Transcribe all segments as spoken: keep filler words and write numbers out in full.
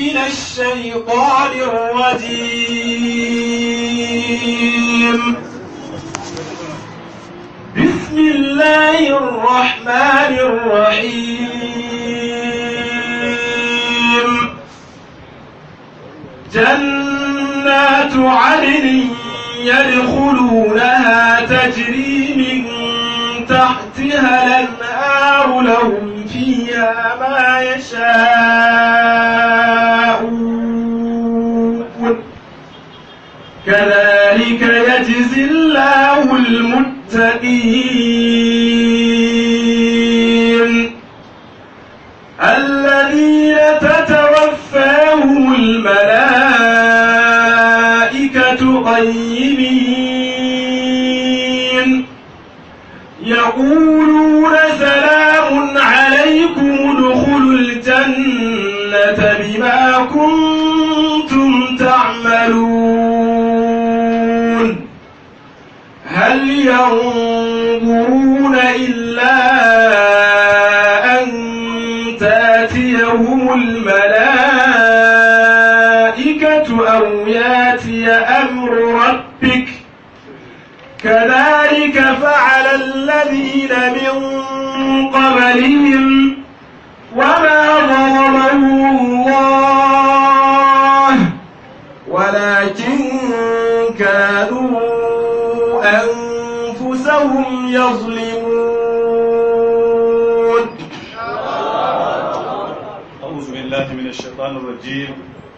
من الشيطان الرجيم. بسم الله الرحمن الرحيم. جنات عدن يدخلونها تجري من تحتها الأنهار لهم فيها ما يشاءون كذلك يجزي الله المتقين الذين تتوفاهم الملائكة طيبين يقولون سلام عليكم ادخلوا الجنة بما كنتم تعملون هل ينظرون إلا أن تأتيهم الملائكة أو يأتي أمر ربك كذلك فعل الذين من قبلهم وما ظلمهم الله ولكن كانوا أنفسهم يظلمون. أعوذ بالله من الشيطان الرجيم.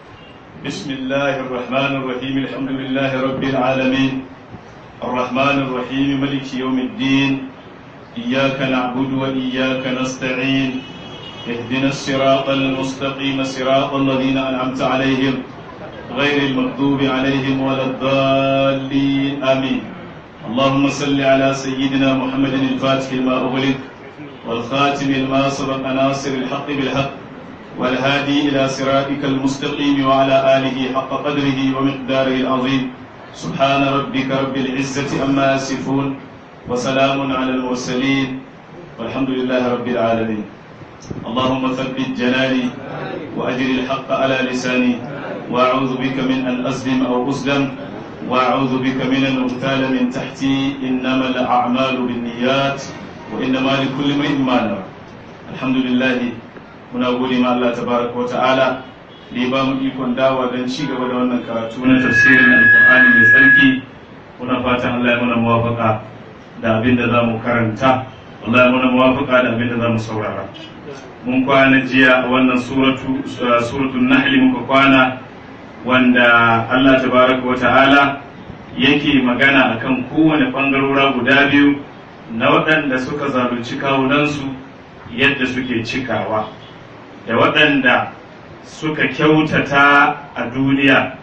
بسم الله الرحمن الرحيم. الحمد لله رب العالمين الرحمن الرحيم ملك يوم الدين إياك نعبد وإياك نستعين اهدنا الصراط المستقيم صراط الذين أنعمت عليهم غير المغضوب عليهم ولا الضالين آمين. اللهم صل على سيدنا محمد الفاتح لما أغلق والخاتم لما سبق ناصر الحق بالحق والهادي إلى صراطك المستقيم وعلى آله حق قدره ومقداره العظيم. سبحان ربك رب العزة أما يصفون وسلام على المرسلين والحمد لله رب العالمين. اللهم ثبت جناني وأجر الحق على لساني وأعوذ بك من أن أظلم أو أظلم وأعوذ بك من أن أغتال من تحتي إنما الأعمال بالنيات وإنما لكل امرئ ما نوى. الحمد لله muna gode ma Allah tabaraka wa ta'ala da ya ba mu ikon dawa don ci gaba da wannan karatu na tafsirin alkur'ani mai tsarki. Muna fatan Allah ya muna muwafaka da abin da za mu karanta, Allah ya muna muwafaka da abin da za mu saurara. Mun kwana jiya a wannan suratu suratul nahl muka kwana wanda Allah tabaraka wa ta'ala yake magana akan kowane bangarora guda biyu na waɗanda suka zalunci kawunansu yadda suke cikawa da waɗanda suka kyautata a duniya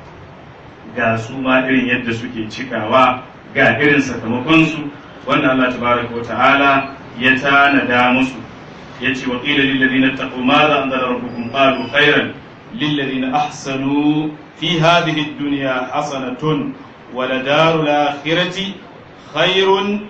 ga su ma irin yadda suke cikawa ga irin sakamakonsu wanda Allah tabaraka wa ta'ala ya tanada musu. yace wa qila lil ladina taqu ma za anzala rabbukum qalu khairan lil ladina ahsanu fi hadhihi ad-dunya hasanatun wa la darul akhirati khairun.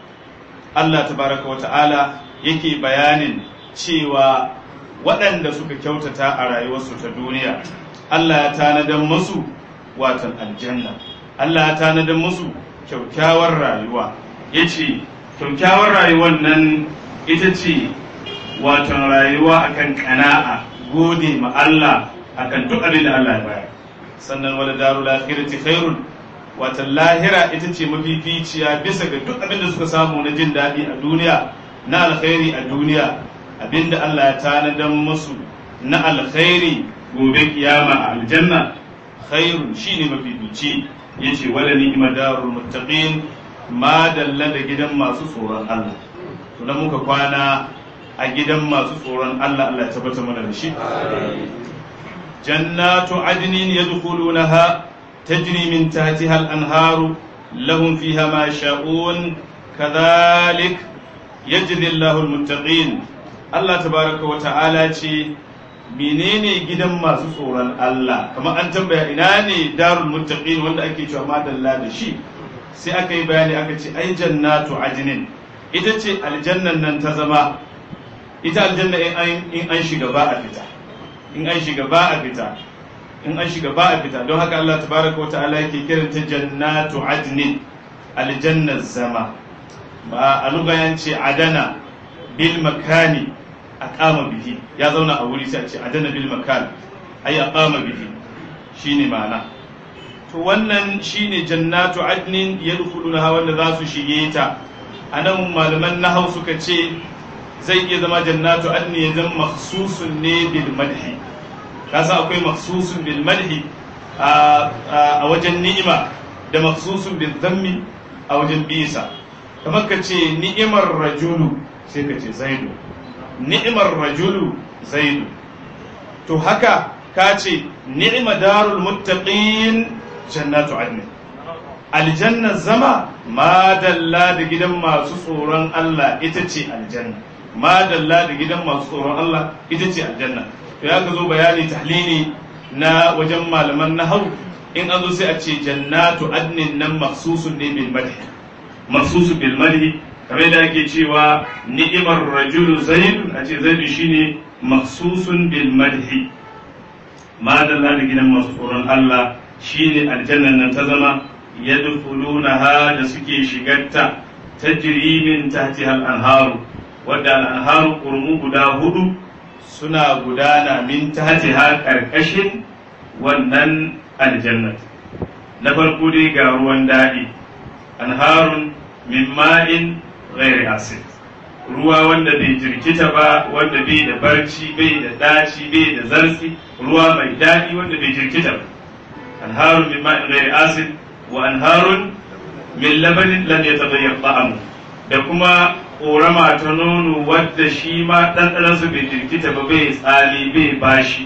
Allah tabaraka wa ta'ala yake bayanin cewa waɗanda suka kyautata a rayuwarsu ta duniya Allah ya tanadan musu watan aljanna, Allah ya tanadan musu kyaukyawar rayuwa. yace kyaukyawar rayuwar nan ita ce watan rayuwa akan kana'a, gode ma Allah akan duk abin da Allah ya bayar. Sannan wala darul akhirati khairun, watan lahira ita ce mafificiya bisa ga duk abin da suka samu na jin daɗi a duniya, na alkhairi a duniya. Abinda Allah ya tanadan musu na alkhairi gobe kiyama a aljanna khairun shine mafifici. yace wala ni'ma darul muttaqin, ma dalla da gidan masu tsoron Allah. to dan muka kwana a gidan masu tsoron Allah, Allah ya tabbata mana da shi. jannatu adnin yadkhulunaha tajri min tahtiha al-anharu lahum fiha ma yasha'un kadhalik yajzi Allahu al-muttaqin. Allah tabaraka wa ta'ala ce menene gidan masu tsoron Allah, kamar an tambaya ina ne darul muttaqin wanda ake cewa madalla da shi, sai aka yi bayani aka ce ai jannatu adnin ita ce aljannan nan ta zama. ita aljanna in an shiga ba a fita, in an shiga ba a fita in an shiga ba a fita don haka Allah tabaraka wa ta'ala yake kiranta jannatu adnin aljannar zama ba a lugayen ce adana bil makani aqama bihi ya zauna a wuri sai a ce adana bil makan ay aqama bihi shine ma'ana to wannan shine jannatu adnin yadkhulunaha wanda za su shige ta anan malaman nahau suka ce zai iya zama jannatu adni ya zama makhsusun ne bil madhi kasa akwai makhsusun bil madhi a wajen ni'ima da makhsusun bil dhammi a wajen bisa kamar ka ce ni'imar rajulu sai ka ce zaidu ni'imar rajulu zaidu to haka ka ce ni'ima darul muttaqin jannatu adni aljanna zama madalla da gidan masu tsoron Allah ita ce aljanna madalla da gidan masu tsoron Allah ita ce aljanna to ya ka zo bayani tahlili na wajen malaman nahau in an zo sai a ce jannatu adnin nan maksusun ne bil madhi maksusun bil madhi kamar da ake cewa ni'imar rajulu zaid a ce zaid shine maksusun bil madhi madalla da gidan masu tsoron Allah shine aljannan nan ta zama yadkhulunaha da suke shigarta tajri min tahtiha al-anharu wadda al-anharu qurmu guda hudu suna gudana min tahtiha karkashin wannan aljannat na farko dai ga ruwan daɗi anharun min ma'in ghairi asid ruwa wanda bai jirkita ba wanda bai da barci bai da daci bai da zarfi ruwa mai daɗi wanda bai jirkita ba anharun min ma'in ghairi asid wa anharun min labanin lam yataghayyar ta'amu da kuma korama ta nono wadda shi ma ɗanɗanansa bai jirkita ba bai tsali bai bashi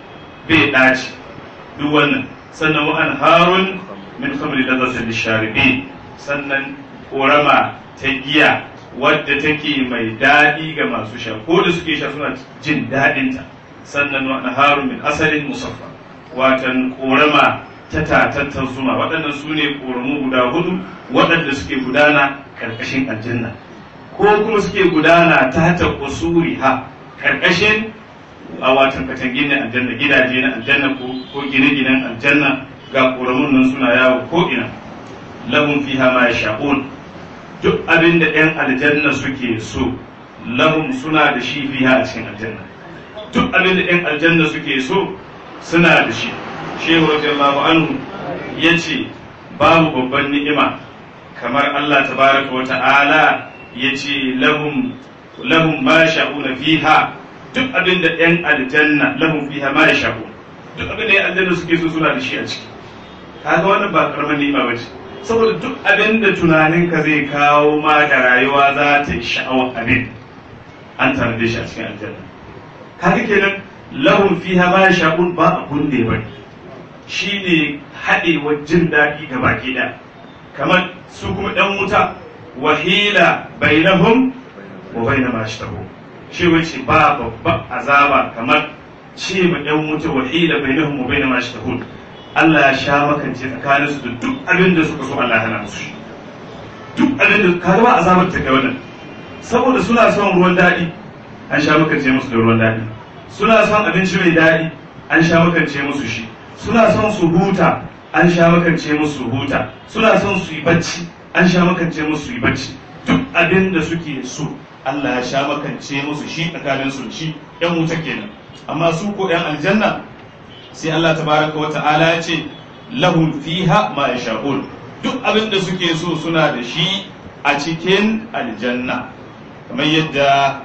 bai ɗaci duk wannan sannan wa anharun min khamri ladhatin lisharibin sannan korama ta giya wadda take mai daɗi ga masu sha ko da suke sha suna jin daɗinta sannan wa anharun min asalin musaffa watan korama ta tatattar zuma waɗannan su ne koramu guda hudu waɗanda suke gudana ƙarƙashin aljanna ko kuma suke gudana ta ta kusuri ha ƙarƙashin a watan katangin na aljanna gidaje na aljanna ko gine-ginen aljanna ga koramun nan suna yawo ko ina lahum fiha ma yasha'un duk abin da ɗan aljanna suke so lahum suna da shi fiha a cikin aljanna duk abin da ɗan aljanna suke so suna da shi shehu radiyallahu anhu yace babu babban ni'ima kamar Allah tabaraka wa ta'ala yace lahum lahum ma sha'una fiha duk abin da ɗan aljanna lahum fiha ma yasha'un duk abin da ɗan aljanna suke so suna da shi a ciki kaga wannan ba karamar ni'ima bace saboda duk abin da tunaninka zai kawo ma da rayuwa za ta yi sha'awar abin an tanade shi a cikin aljanna kaga kenan lahum fiha ma yasha'un ba abun da ya bari shine haɗewar jin daɗi ga baki ɗaya kamar su kuma ɗan wuta wahila bainahum wa baina ma yashtahu shi wace ba babban azaba kamar ce ma ɗan wuta wahila bainahum wa baina ma yashtahu Allah ya sha makance tsakanin su da duk abin da suka so Allah ya hana musu duk abin da ka ba azabar ta kai wannan saboda suna son ruwan daɗi an sha makance musu da ruwan daɗi suna son abinci mai daɗi an sha makance musu shi suna son su huta an sha makance musu huta suna son su yi bacci an sha makance musu yi bacci duk abin da suke so Allah ya sha makance musu shi tsakanin su shi yan wuta kenan amma su ko yan aljanna sai Allah tabaraka wa ta'ala ya ce lahum fiha ma yasha'un duk abin da suke so suna da shi a cikin aljanna kamar yadda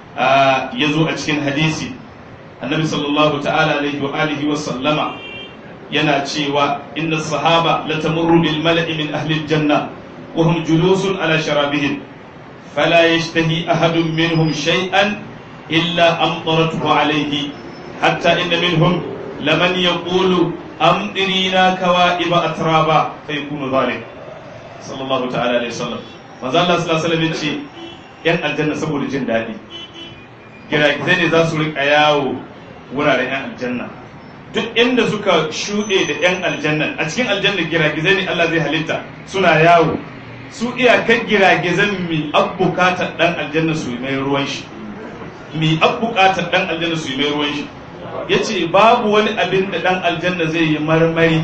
ya zo a cikin hadisi annabi sallallahu ta'ala alaihi wa alihi wa sallama yana cewa inna sahaba la tamurru bil mala'i min ahli aljanna wa hum julusun ala sharabihim fala yashtahi ahadun minhum shay'an illa amtaratuhu alayhi hatta inna minhum laman yaqulu amdirina kawaiba atraba fayakunu dhalik sallallahu ta'ala alaihi wasallam manzo Allah sallallahu alaihi wasallam yace yan aljanna saboda jin dadi giragizai ne za su rika yawo wuraren yan aljanna duk inda suka shuɗe da yan aljanna a cikin aljanna giragizai ne Allah zai halitta suna yawo su iyakar giragizan mi abbukatar dan aljanna su mai ruwan shi mi abbukatar dan aljanna su mai ruwan shi yace babu wani abin da dan aljanna zai yi marmari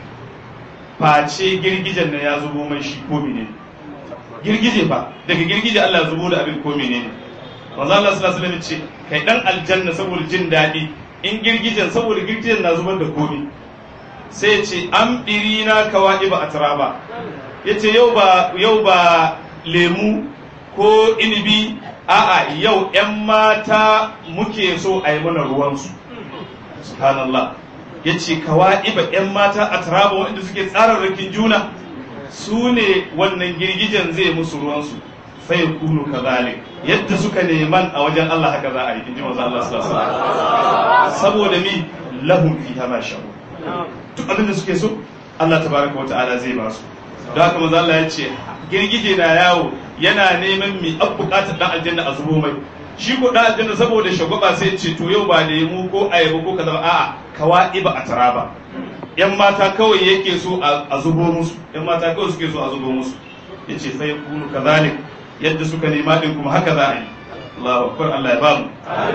face girgijen na ya zubo mai shi ko menene girgije fa daga girgije Allah ya zubo da abin ko menene manzo Allah sallallahu alaihi wasallam ce kai dan aljanna saboda jin dadi in girgijen saboda girgijen na zubar da komai sai ya ce an birina kawaiba atraba yace yau ba yau ba lemu ko inibi a'a yau yan mata muke so a yi mana ruwansu subhanallah yace kawaiba yan mata atraba wanda suke tsararrakin juna su ne wannan girgijen zai musu ruwansu fai kunu kazalik yadda suka neman a wajen Allah haka za a yi inji manzo Allah sallallahu alaihi wasallam saboda mi lahum fiha ma sha'u duk abin da suke so Allah tabaraka wata'ala zai ba su don haka manzo Allah ya ce girgije na yawo yana neman mi an bukatar dan aljanna a zubo mai shi ko dan aljanna saboda shagwaba sai ce to yau ba lemu ko ayaba ko kaza a'a kawaiba atraba yan mata kawai yake so a zubo musu yan mata kawai suke so a zubo musu yace fa yakunu kadhalik yadda suka nema din kuma haka za a yi Allahu akbar Allah ya bamu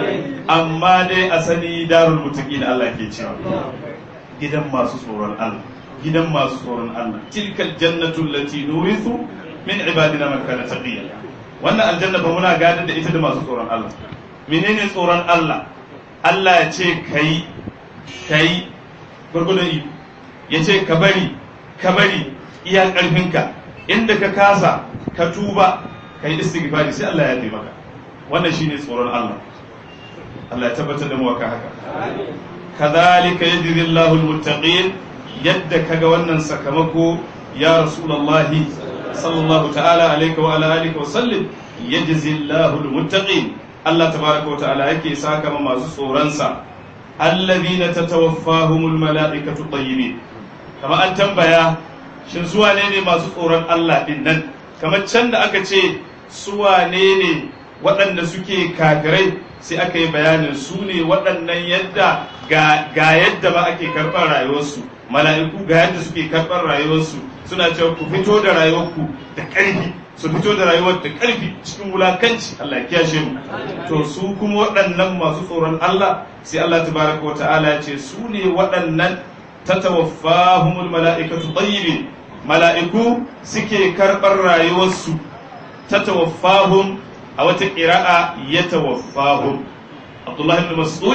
amma dai asali darul muttaqin Allah ke cewa gidan masu tsoron Allah gidan masu tsoron Allah tilkal jannatu allati nurithu min ibadina man kana taqiya wannan aljanna ba muna gadar da ita da masu tsoron Allah menene tsoron Allah Allah ya ce kai kai gurgudun yi ya ce ka bari ka bari iya karfinka inda ka kasa ka tuba ka yi istighfari sai Allah ya taimaka wannan shine tsoron Allah Allah ya tabbatar da mu aka haka kadhalika yajzi Allahu almuttaqin yadda kaga wannan sakamako ya rasulullahi sallallahu ta'ala alayka wa ala alihi wa sallim yajzi Allahu almuttaqin Allah tabaaraka wa ta'ala yake saka ma masu tsoron sa alladhina tatawaffahumul mala'ikatu tayyibin kama an tambaya shin su wane ne masu tsoron Allah din nan kamar can da aka ce su wane ne waɗanda suke kafirai sai aka yi bayanin su ne waɗannan yadda ga yadda ba ake karɓar rayuwarsu mala'iku ga yadda suke karɓar rayuwarsu suna cewa ku fito da rayuwarku da ƙarfi su fito da rayuwar da ƙarfi cikin wulakanci Allah ya kiyashe mu to su kuma waɗannan masu tsoron Allah sai Allah tabaraka wa ta'ala ya ce su ne waɗannan tatawaffahumul mala'ikatu tayyibin mala'iku suke karɓar rayuwarsu tatawaffahum a wata ƙira'a yatawaffahum Abdullah ibn Mas'ud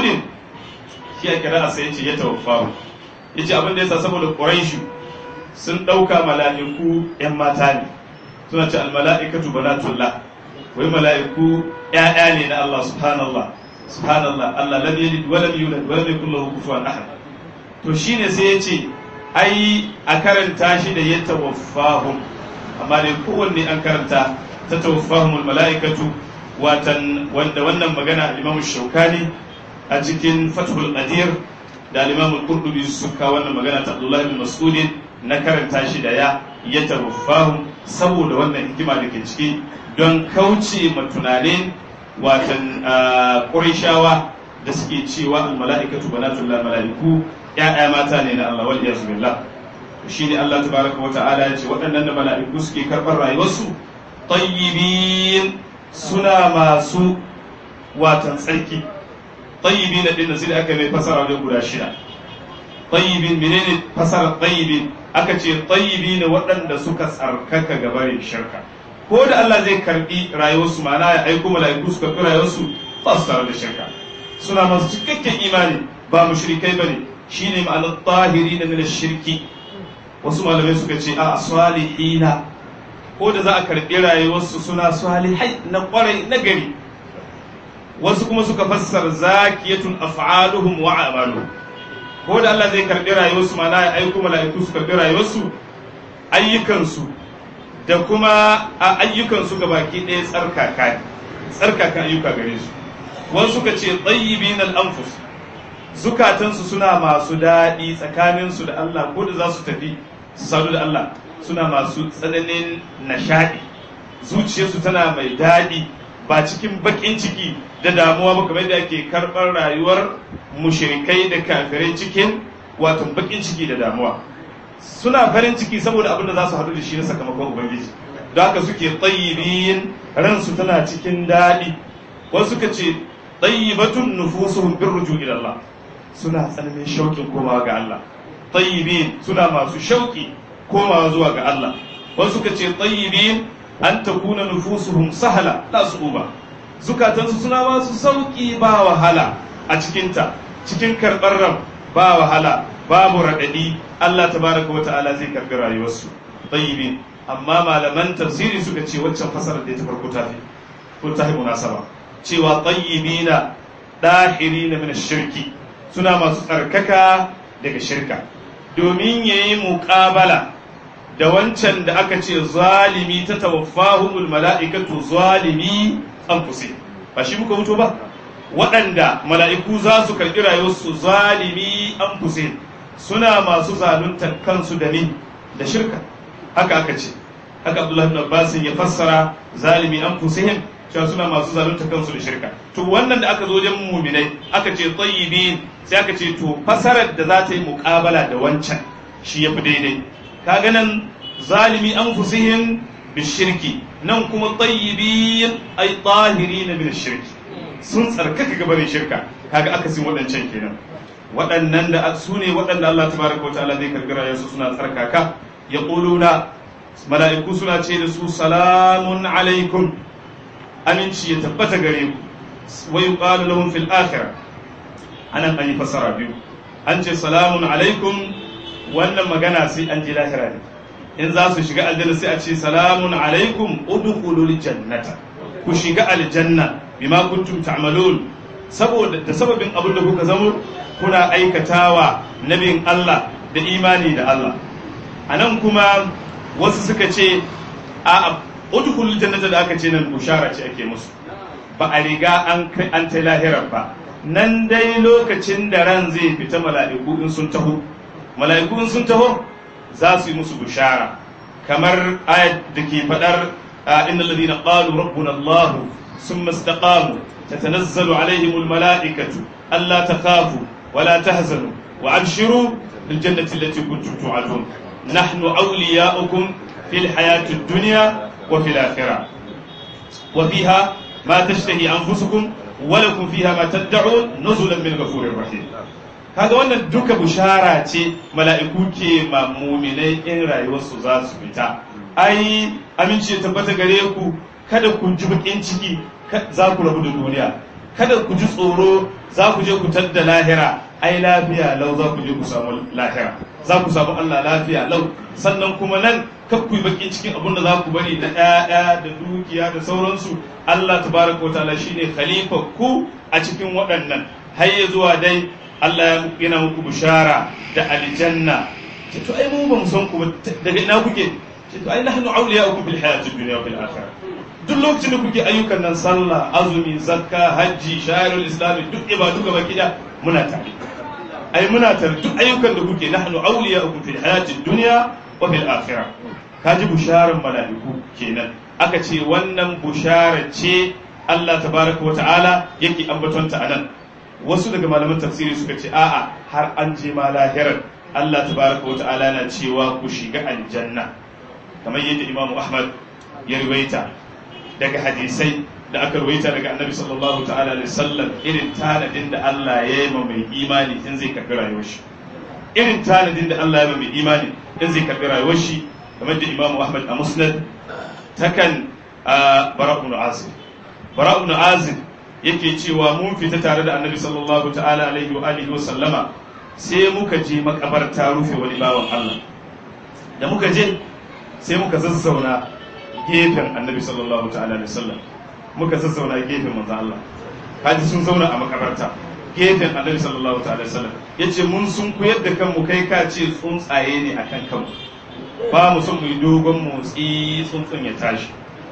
shi a ƙira'a sai yace yatawaffahum yace abin da yasa saboda Quraish sun ɗauka mala'iku ƴan mata ne suna ce al mala'ikatu banatullah wai mala'iku ƴaƴa ne na Allah subhanallah subhanallah Allah lam yalid wa lam yulad wa lam yakul lahu kufuwan ahad to shine sai yace ai a karanta shi da yatawaffahum amma dai kowanne an karanta tatawaffahumul mala'ikatu watan wanda wannan magana al-Imam Shawkani a cikin Fathul Qadir da al-Imam Al-Qurtubi suka wannan magana ta Abdullah ibn Mas'ud na karanta shi da ya yatawaffahum saboda wannan hikima da ke ciki don kauce ma tunanin watan Qurayshawa da suke cewa al-mala'ikatu banatullah mala'iku ya'ya mata ne na Allah wal iyaz billah shine Allah tabaraka wa ta'ala ya ce waɗannan da mala'iku suke karɓar rayuwarsu tayyibin suna masu watan tsarki tayyibin din sai aka mai fasara wajen guda shida tayyibin menene fasara tayyibin aka ce tayyibin waɗanda suka tsarkaka gabarin shirka ko da Allah zai karbi rayuwarsu ma'ana ya aiko mala'iku suka karbi rayuwarsu ba su tare da shirka suna masu cikakken imani ba mushrikai bane shine ma'anar tahirin min ash-shirki wasu malamai suka ce a salihina ko da za a karɓi rayuwarsu suna salihai na ƙwarai na gari wasu kuma suka fassara zakiyatun af'aluhum wa a'maluhum ko da Allah zai karɓi rayuwarsu mana ya aiko mala'iku su karɓi rayuwarsu ayyukansu da kuma a ayyukansu ga baki ɗaya tsarkaka tsarkaka ayyuka gare su wasu suka ce tayyibin al-anfus zukatansu suna masu daɗi tsakaninsu da Allah ko da za su tafi su sadu da Allah suna masu tsananin nishaɗi zuciyarsu tana mai daɗi ba cikin baƙin ciki da damuwa ba kamar da ake karɓar rayuwar mushrikai da kafirai cikin wato baƙin ciki da damuwa suna farin ciki saboda abin da za su haɗu da shi na sakamakon ubangiji don haka suke tayyibin ransu tana cikin daɗi wasu suka ce tayyibatun nufusuhum birruju ila Allah suna tsananin shauƙin komawa ga Allah tayyibin suna masu shauƙi komawa zuwa ga Allah wasu suka ce tayyibin an takuna nufusuhum sahala la su'uba zukatansu suna masu sauƙi ba wahala a cikinta cikin karɓar ran ba wahala babu raɗaɗi Allah tabaraka wa ta'ala zai karɓi rayuwarsu tayyibin amma malaman tafsiri suka ce waccan fasarar da ta farko ta fi ko ta fi munasaba cewa tayyibina dahirina min ash-shirki suna masu tsarkaka daga shirka domin yayi muqabala da wancan da aka ce zalimi ta tawaffahumul mala'ikatu zalimi anfusihim ba shi muka mutu ba waɗanda mala'iku za su karɓi rayuwarsu zalimi anfusihim suna masu zaluntar kansu da ni da shirka haka aka ce haka Abdullahi ibn Abbas ya fassara zalimi anfusihim cewa suna masu zaluntar kansu da shirka to wannan da aka zo wajen mu'minai aka ce tayyibin sai aka ce to fasarar da za ta yi muƙabala da wancan shi yafi daidai kaga nan zalimi anfusihim bishirki nan kuma tayyibin ay tahirin min shirki sun tsarkaka gabarin shirka kaga akasin waɗancan kenan waɗannan da su ne waɗanda Allah tabaraka wa ta'ala zai karbi rayuwarsu suna tsarkaka yaquluna mala'iku suna ce da su salamun alaikum aminci ya tabbata gare ku wa yuqalu lahum fil akhirah anan an yi fasara biyu an ce salamun alaikum wannan magana sai an je lahira ne in za su shiga aljanna sai a ce salamun alaikum udkhulul jannata ku shiga aljanna bima kuntum ta'malun saboda da sababin abin da kuka zamo kuna aikatawa nabin Allah da imani da Allah anan kuma wasu suka ce a udkhulul jannata da aka ce nan bushara ce ake musu ba a riga an an ta lahirar ba nan dai lokacin da ran zai fita mala'iku in sun taho mala'iku in sun taho za su yi musu bushara kamar ayat da ke fadar innal ladina qalu rabbuna Allah thumma istaqamu tatanazzalu alaihim al mala'ikatu alla takhafu wa la tahzanu wa abshiru bil jannati allati kuntum tu'adun nahnu awliya'ukum fil hayati ad-dunya wa fil akhirah wa fiha ma tashtahi anfusukum wa lakum fiha ma tad'un nuzulan min ghafurir rahim kaga wannan duka bushara ce mala'iku ke ma mu'minai in rayuwarsu za su fita ai aminci ya tabbata gare ku kada ku ji bakin ciki za ku rabu da duniya kada ku ji tsoro za ku je ku tadda lahira ai lafiya lau za ku je ku samu lahira za ku samu Allah lafiya lau sannan kuma nan kar ku yi bakin cikin abin da za ku bari da ƴaƴa da dukiya da sauransu Allah tabaraka wa ta'ala shine khalifa ku a cikin waɗannan har ya zuwa dai Allah yana muku bishara da aljanna ce to ai mu ba mu san ku daga ina kuke ce to ai nahnu awliya'ukum fil hayatid dunya wa fil akhirah duk lokacin da kuke ayyukan nan sallah azumi zakka hajji shahrul islam duk ibadu gaba kida muna tare ai muna tare duk ayyukan da kuke nahnu awliya'ukum fil hayatid dunya wa fil akhirah kaji bisharan malaiku kenan aka ce wannan bishara ce Allah tabaraka wa ta'ala yake ambatonta anan wasu daga malaman tafsiri suka ce a'a har an je ma lahirar Allah tabaraka wa ta'ala na cewa ku shiga aljanna kamar yadda Imam Ahmad ya riwaita daga hadisai da aka riwaita daga Annabi sallallahu ta'ala alaihi wasallam irin tanadin da Allah ya yi ma mai imani in zai karbi rayuwar shi irin tanadin da Allah ya yi mai imani in zai karbi rayuwar shi kamar da Imam Ahmad a Musnad takan Bara'un Azib Bara'un Azib yake cewa mun fita tare da Annabi sallallahu ta'ala alaihi wa alihi wa sallama sai muka je makabarta rufe wani bawan Allah da muka je sai muka zazzauna gefen Annabi sallallahu ta'ala alaihi wasallam muka zazzauna gefen manzo Allah kaji sun zauna a makabarta gefen Annabi sallallahu ta'ala alaihi wasallam yace mun sun koyar da kanmu kai ka ce tsuntsaye ne akan kanmu ba mu son mu yi dogon motsi tsuntsun ya tashi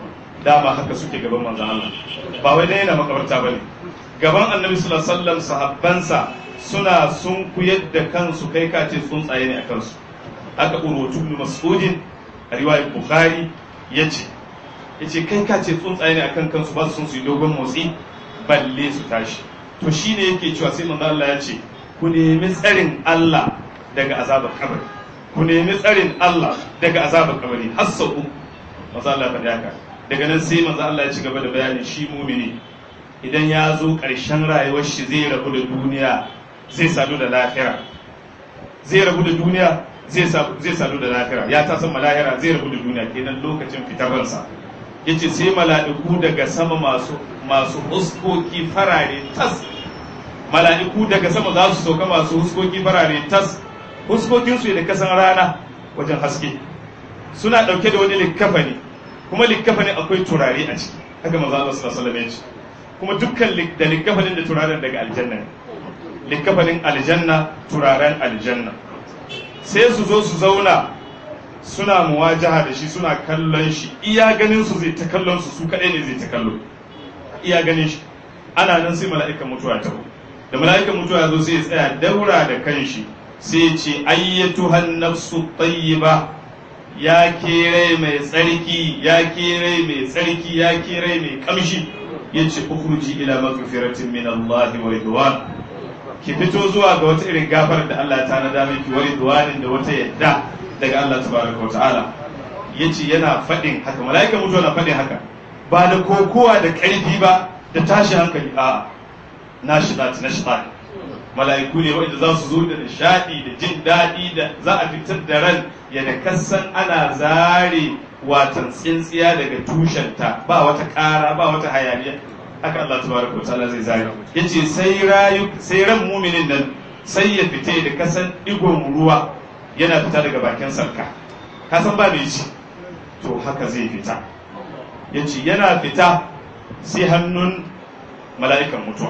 dama haka suke gaban manzon Allah ba wai dai yana makabarta bane gaban Annabi sallallahu alaihi wasallam sahabbansa suna sun kuyar da kansu kai ka ce tsuntsaye ne a kansu aka urwatu ibn mas'udin a riwayar bukhari yace yace kai ka ce tsuntsaye ne akan kansu ba su sun su yi dogon motsi balle su tashi to shine yake cewa sai manzon Allah ya ce ku nemi tsarin Allah daga azabar kabari ku nemi tsarin Allah daga azabar kabari har sau uku manzon Allah ya faɗi haka daga nan sai manzo Allah ya ci gaba da bayani shi mumini idan ya zo ƙarshen rayuwar shi zai rabu da duniya zai sadu da lahira, zai rabu da duniya zai sadu da lahira, ya ta san malahira zai rabu da duniya, kenan lokacin fitar ransa. Yace sai mala'iku daga sama masu masu huskoki farare tas, mala'iku daga sama za su sauka masu huskoki farare tas, huskokinsu da kasan rana wajen haske, suna ɗauke da wani likkafani, kuma likkafani akwai turare a ciki, haka manzo Allah sallallahu alaihi wasallam, kuma dukkan da likkafanin da turaren daga aljanna ne, likkafanin aljanna turaren aljanna. Sai su zo su zauna suna muwajaha da shi, suna kallon shi, iya ganin su zai ta kallon su, su kadai ne zai ta kallo, iya ganin shi. Ana nan sai mala'ikan mutuwa ta da mala'ikan mutuwa ya zo sai ya tsaya daura da kanshi, sai ce ayyatuhan nafsu tayyiba, ya kere mai tsarki, ya kere mai tsarki, ya kere mai kamshi, yace ukhruji ila maghfiratin min Allah wa ridwan, ki fito zuwa ga wata irin gafar da Allah ta nada miki, wa ridwanin da wata yadda daga Allah tabaraka wa ta'ala. Yace yana fadin haka, mala'ikan mutuwa na fadin haka, ba da kokowa da karfi ba da tashi hankali, a nashidat nashtat, mala'iku ne wanda za su zo da nishadi da jin daɗi, da za a fitar da ran yadda kasan ana zare watan tsintsiya daga tushenta, ba wata ƙara ba wata hayaniya, haka Allah tabaraka wa ta'ala zai zare. Yace sai rayu sai ran muminin nan sai ya fite da kasan digon ruwa yana fita daga bakin sarka, kasan ba mai ci, to haka zai fita. Yace yana fita sai hannun mala'ikan mutuwa,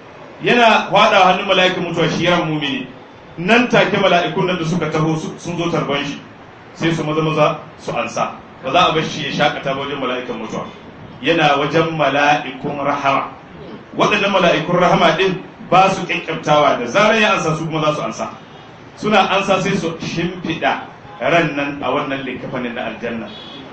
yana hwada hannun mala'ikan mutuwa shi ran mumini, nan take mala'ikun nan da suka taho sun zo tarban shi, sai su maza maza su ansa, ba za a bar shi ya shakata ba wajen mala'ikan mutuwa, yana wajen mala'ikun rahama. Waɗannan mala'ikun rahama din ba su kyankyamtawa, da zarar ya ansa su kuma za su ansa, suna ansa sai su shimfiɗa ran nan a wannan likafanin na aljanna,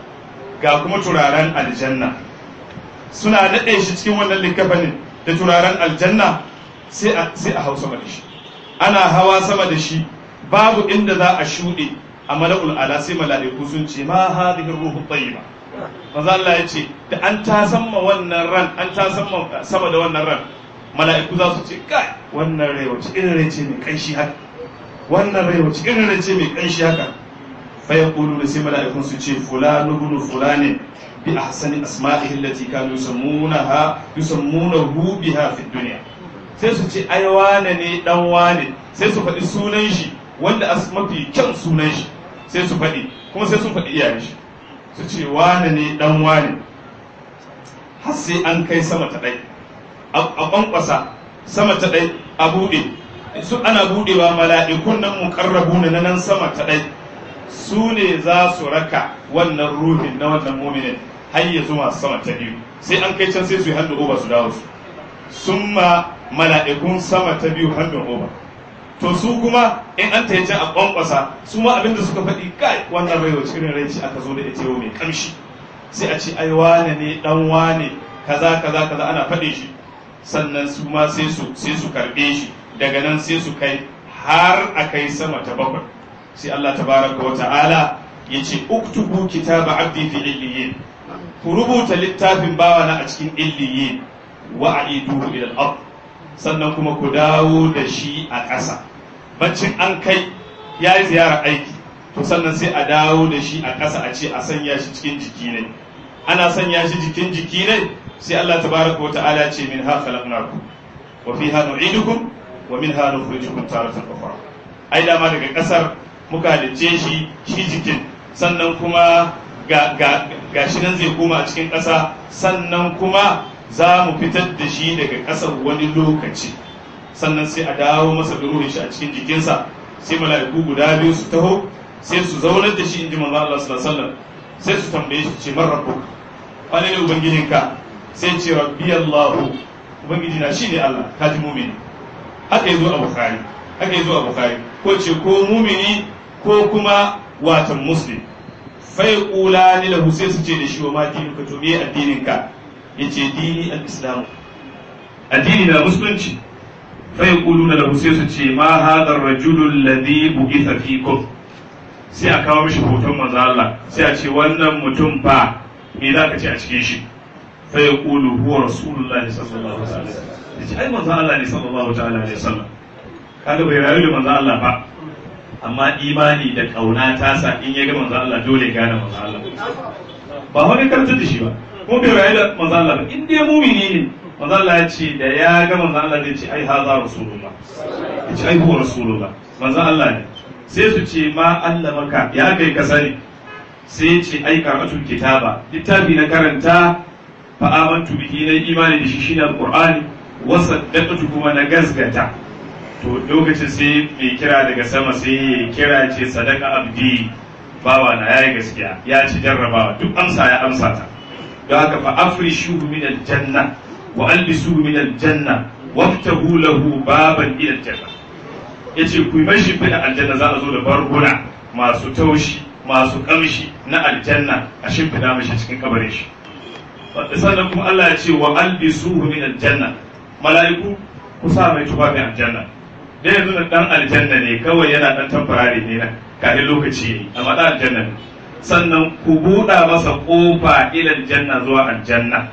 ga kuma turaren aljanna, suna naɗe shi cikin wannan likafanin da turaren aljanna, sai a hau sama da shi. Ana hawa sama da shi, babu inda za a shuɗe a mala'ul ala, sai mala'iku sun ce ma hadhihi ruhu tayyiba. Manzo Allah ya ce da an ta samma wannan ran, an ta samma sama da wannan ran, mala'iku za su ce kai wannan rai wace irin rai ce mai kanshi haka, wannan rai wace irin rai ce mai kanshi haka. Fa yaqulu sai mala'ikun su ce fulanu ibn fulani bi ahsani asma'ihi allati kanu yusammunaha yusammunahu biha fi dunya. Sai su ce ai wane ne dan wane, sai su faɗi sunan shi wanda as mafi kyan sunan shi sai su faɗi, kuma sai sun faɗi iyayen shi, su ce wane ne dan wane, har sai an kai sama ta ɗai a ƙwanƙwasa sama ta ɗai a buɗe su, ana buɗewa mala'ikun nan muƙarrabuna na nan sama ta ɗai su ne za su raka wannan ruhin na wannan muminin har ya zuwa sama ta biyu, sai an kai can sai su yi hannu oba su dawo su sun ma mala'ikun sama ta biyu hannun oba. To su kuma in an tayi can a kwankwasa, su ma abinda suka faɗi kai wannan rai wacce irin rai ce aka zo da ita yau mai kamshi, sai a ce ai wane ne dan wane kaza kaza kaza ana faɗe shi, sannan su ma sai su sai su karɓe shi, daga nan sai su kai har a kai sama ta bakwai. Sai Allah tabaraka wa ta'ala ya ce uktubu kitaba abdi fi illiyin, ku rubuta littafin bawana a cikin illiyin wa a'iduhu ila al-ard, sannan kuma ku dawo da shi a ƙasa. Baccin an kai ya yi ziyara aiki, to sannan sai a dawo da shi a ƙasa, a ce a sanya shi cikin jiki ne. Ana sanya shi jikin jiki ne, sai Allah tabaraka wa ta'ala ce min ha khalaqnakum wa fiha nu'idukum wa minha nukhrijukum taratan ukhra. Ai dama daga ƙasar muka halicce shi shi jikin, sannan kuma ga ga gashi nan zai koma a cikin ƙasa, sannan kuma za mu fitar da shi daga ƙasar wani lokaci, sannan sai a dawo masa da ruhin shi a cikin jikinsa. Sai mala'iku guda biyu su taho, sai su zaunar da shi, inji manzo Allah sallallahu alaihi wasallam, sai su tambaye shi ce man rabbuk, wani ne ubangijinka? Sai ce rabbi Allah, ubangiji na shine Allah, kaji mumini. Haka yazo a Bukhari, haka yazo a Bukhari, ko ce ko mumini ko kuma watan muslim. Fa yaqulani lahu, sai su ce da shi wa ma dinuka, to me addininka? Yace dini al-islam, addini na musulunci. Fa yaquluna lahu, sai su ce ma hadha ar-rajulu alladhi bu'itha fikum, sai a kawo mishi hoton manzo Allah, sai a ce wannan mutum fa me zaka ce a cikin shi? Fa yaqulu huwa rasulullahi sallallahu alaihi wasallam, yace ai manzo Allah ne sallallahu ta'ala alaihi wasallam. kaga bai rayu da manzo Allah ba amma imani da kauna ta sa in ya ga manzo Allah dole gane manzo Allah ba wani karantar da shi ba kuma bai rayu da manzo Allah ba in dai mumini ne manzo Allah ya ce da ya ga manzo Allah zai ce ai haza rasulullah ya ce ai huwa rasulullah manzo Allah ne sai su ce ma Allah maka ya kai ka sani sai ce ai karatu kitaba littafi na karanta fa amantu bihi na imani da shi shine alqur'ani wa saddaqtu kuma na gazgata to lokacin sai mai kira daga sama sai ya kira ce sadaka abdi bawa na yayi gaskiya ya ci jarrabawa duk amsa ya amsa ta don haka fa afrishuhu min aljanna wa albisuhu min aljanna waftahu lahu baban ila aljanna yace ku mashi fida aljanna za a zo da barguna masu taushi masu kamshi na aljanna a shimfida mashi cikin kabarin shi sannan kuma Allah ya ce wa albisuhu min aljanna mala'iku ku sa mai tufafin aljanna da yanzu na dan aljanna ne kawai yana dan tamfarari ne na kafin lokaci ne amma dan aljanna ne sannan ku buɗa masa kofa ila aljanna zuwa aljanna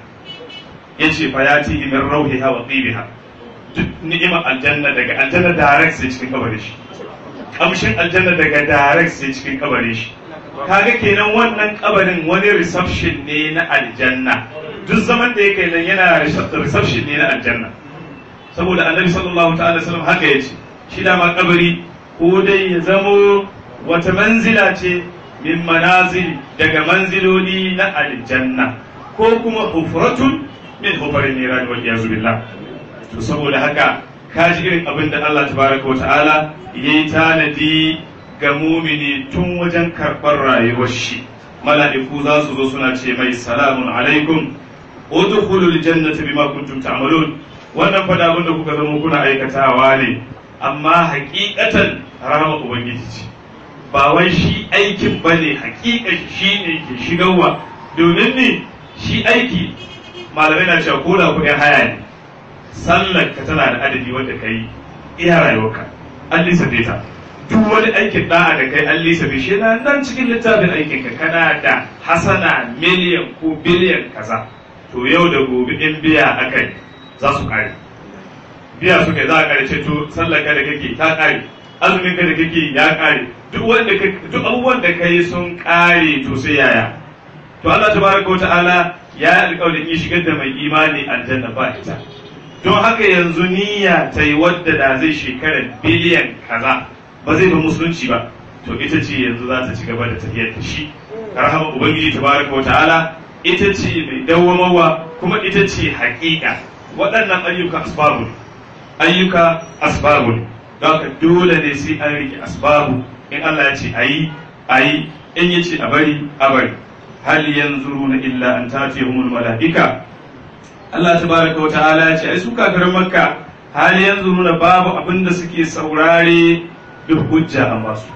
yace fa yati min rauhiha wa tibiha duk ni'imar aljanna daga aljanna direct sai cikin kabarin shi kamshin aljanna daga direct sai cikin kabarin shi kaga kenan wannan kabarin wani reception ne na aljanna duk zaman da yake nan yana reception ne na aljanna saboda annabi sallallahu ta'ala sallam haka yace shi da ma kabari ko dai ya zamo wata manzila ce min manazil daga manziloli na aljanna ko kuma hufratun min hufarin niran wal iyazu billah to saboda haka kaji irin abin da Allah tabaraka wa ta'ala yayi tanadi ga mumini tun wajen karɓar rayuwar shi mala'iku za su zo suna ce mai salamun alaikum udkhulul jannata bima kuntum ta'malun wannan fada abin da kuka zama kuna aikatawa ne amma hakikatan rahama ubangiji ce ba wai shi aikin bane hakika shi ne ke shigarwa domin ne shi aiki malamai na cewa ko da kuɗin haya ne sallar ka tana da adadi wanda kai iya rayuwarka an lissafe ta duk wani aikin da'a da kai an lissafe shi na nan cikin littafin aikin ka kana da hasana miliyan ko biliyan kaza to yau da gobe in biya akai za su kare biya suka za a kare ce to sallar ka da kake ta kare azumin ka da kake ya kare duk wanda duk abubuwan da kai sun kare to sai yaya to Allah tabaraka wa ta'ala ya yi alƙawarin yi shigar da mai imani aljanna ba ita don haka yanzu niyya ta yi wadda da zai shekara biliyan kaza ba zai ba musulunci ba to ita ce yanzu za ta ci gaba da tafiyar da shi rahama ubangiji tabaraka wa ta'ala ita ce mai dawwamawa kuma ita ce haƙiƙa waɗannan ayyuka asbabu ayyuka asbabu don haka dole ne sai an rike asbabu in Allah ya ce ayi ayi in ya ce a bari a bari hal yanzuruna illa an tatihumul mala'ika Allah tabaraka wa ta'ala ya ce ai su kafirin makka hal yanzuruna babu abinda suke saurare duk hujja a basu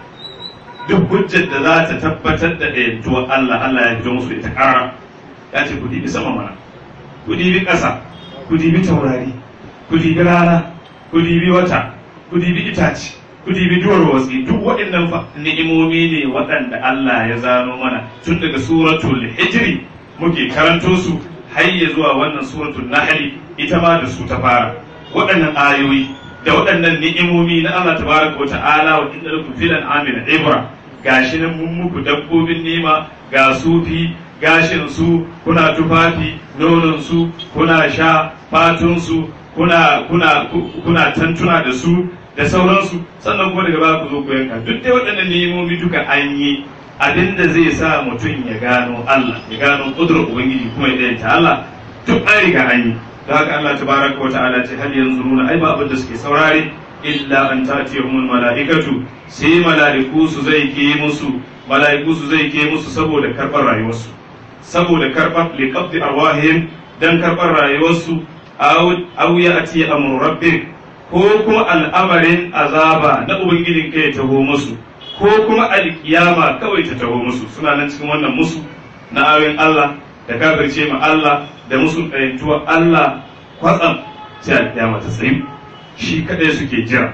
duk hujjar da za ta tabbatar da ɗayantuwar Allah Allah ya fito musu ita ƙara ya ce ku dibi sama mana ku dibi ƙasa ku dibi taurari ku dibi rana ku dibi wata ku dibi itace ku dibi duwar watsi duk waɗannan ni'imomi ne waɗanda Allah ya zano mana tun daga suratul hijri muke karanto su har ya zuwa wannan suratul nahl ita ma da su ta fara waɗannan ayoyi da waɗannan ni'imomi na Allah tabaraka wa ta'ala wa inna lakum fil an'ami ibra gashi nan mun muku dabbobin nima ga sufi gashin su kuna tufafi nonon su kuna sha fatun su kuna kuna kuna tantuna da su da sauransu sannan kuma daga baya ku zo ku yanka duk dai waɗannan ni'imomi duka an yi abinda zai sa mutum ya gano Allah ya gano kudurar ubangiji kuma ya dayanta Allah duk an riga an yi da haka Allah tabaraka wa ta'ala ce hal yanzuruna ai ba abin da suke saurare illa an ta'tiyahumul mala'ikatu sai mala'iku su zai ke musu mala'iku su zai ke musu saboda karɓar rayuwarsu saboda karɓar liqabdi arwahihim dan karɓar rayuwarsu aw aw ya'ti amru rabbik ko kuma al'amarin azaba na ubangijin kai ya taho musu ko kuma alkiyama kawai ta taho musu suna nan cikin wannan musu na ayoyin Allah da kafirce ma Allah da musu ɗayantuwa Allah kwatsam sai alkiyama ta tsayi shi kadai suke jira